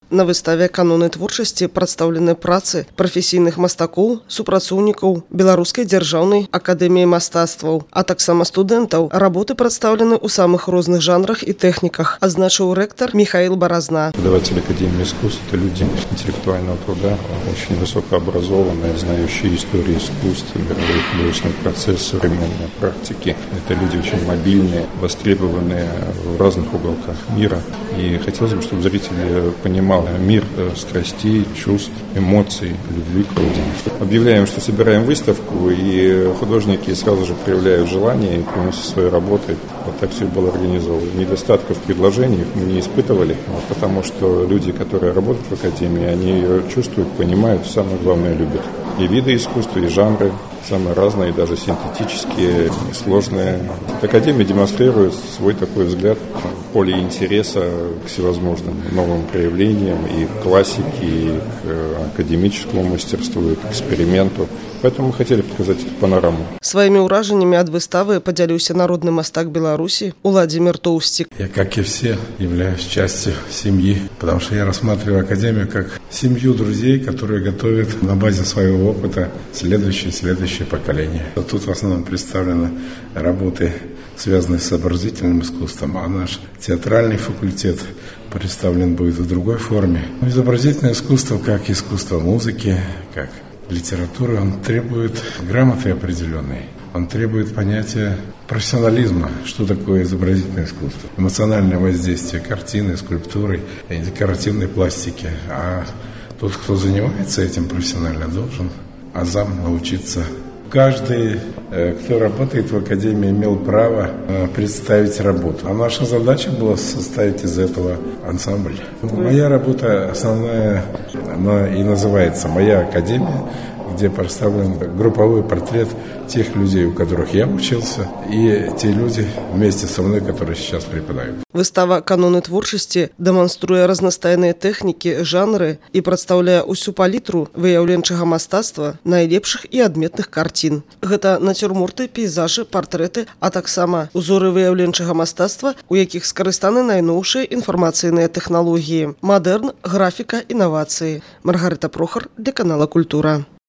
На выставе «Каноны творчасці» прадстаўлены працы прафесійных мастакоў, супрацоўнікаў Беларускай дзяржаўнай акадэміі мастацтваў, а таксама студэнтаў. Работы прадстаўлены ў самых розных жанрах и техниках, азначыў рэктар Михаил Борозна. Преподаватели Академии искусств – это люди интеллектуального труда, очень высокообразованные, знающие историю искусств, мировой художественный процесс, современной практики. Это люди очень мобильные, востребованные в разных уголках мира. И хотелось бы, чтобы зрители понимали мир страстей, чувств, эмоций, любви к родине. Объявляем, что собираем выставку, и художники сразу же проявляют желание и приносят свои работы. Вот так все было организовано. Недостатков в предложениях мы не испытывали, потому что люди, которые работают в Академии, они ее чувствуют, понимают, самое главное, любят. И виды искусства, и жанры самые разные, даже синтетические, сложные. Академия демонстрирует свой такой взгляд в поле интереса к всевозможным новым проявлениям и к классике, и к академическому мастерству, и к эксперименту. Поэтому мы хотели показать эту панораму. Своими уражениями от выставы поделился народный мастак Беларуси Владимир Тоустик. Я, как и все, являюсь частью семьи, потому что я рассматриваю Академию как семью друзей, которые готовят на базе своего опыта следующее поколение. Тут в основном представлены работы, связанные с изобразительным искусством, а наш театральный факультет представлен будет в другой форме. Изобразительное искусство, как искусство музыки, как литература, он требует грамоты определенной. Он требует понятия профессионализма, что такое изобразительное искусство. Эмоциональное воздействие картины, скульптуры, декоративной пластики. А тот, кто занимается этим профессионально, должен азам научиться. Каждый, кто работает в Академии, имел право представить работу. А наша задача была составить из этого ансамбль. Моя работа основная, она и называется «Моя Академия», где представлен групповой портрет тех людей, у которых я учился, и те люди вместе со мной, которые сейчас преподают. Выстава «Каноны творчасці» дэманструе разнастайныя тэхнікі, жанры і прадстаўляе ўсю палітру выяўленчага мастацтва найлепшых і адметных карцін. Гэта нацюрморты, пейзажы, партрэты, а таксама узоры выяўленчага мастацтва, у якіх скарыстаны найноўшыя інфармацыйныя тэхналогіі, мадэрн, графіка, інавацыі. Маргарыта Прохар для канала «Культура».